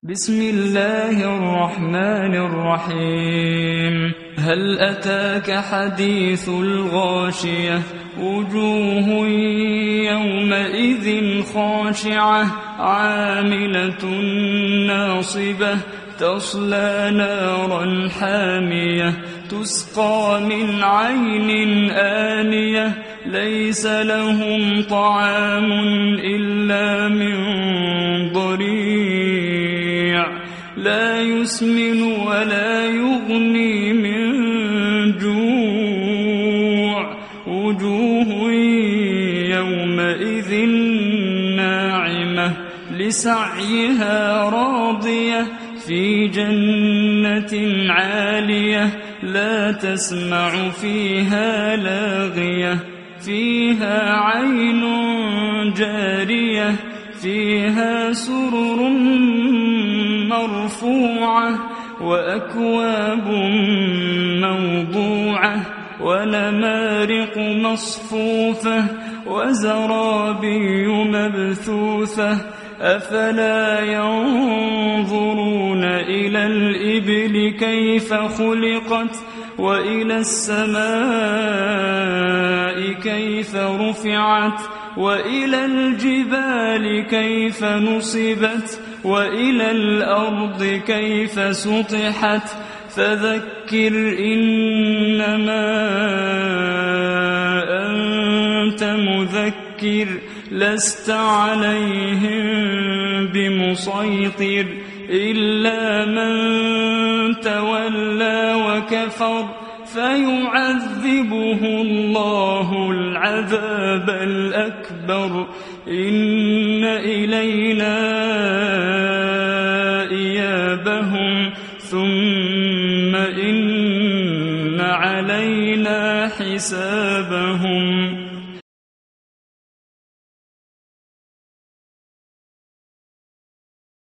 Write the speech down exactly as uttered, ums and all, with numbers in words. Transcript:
بسم الله الرحمن الرحيم هل أتاك حديث الغاشية وجوه يومئذ خاشعة عاملة ناصبة تصلى نارا حامية تسقى من عين آنية ليس لهم طعام إلا من ضريع لا يسمن ولا يغني من جوع وجوه يومئذ ناعمة لسعيها راضية في جنة عالية لا تسمع فيها لاغية فيها عين جارية فيها سرر مرفوعة وأكواب موضوعة ونمارق مصفوفة وزرابي مبثوثة أفلا ينظرون إلى الإبل كيف خلقت وإلى السماء كيف رفعت وإلى الجبال كيف نصبت وإلى الأرض كيف سطحت فذكر إنما أنت مذكر لست عليهم بمسيطر إلا من تولى وكفر فيعذبه الله العذاب الأكبر إن إلينا إيابهم ثم إن علينا حسابهم.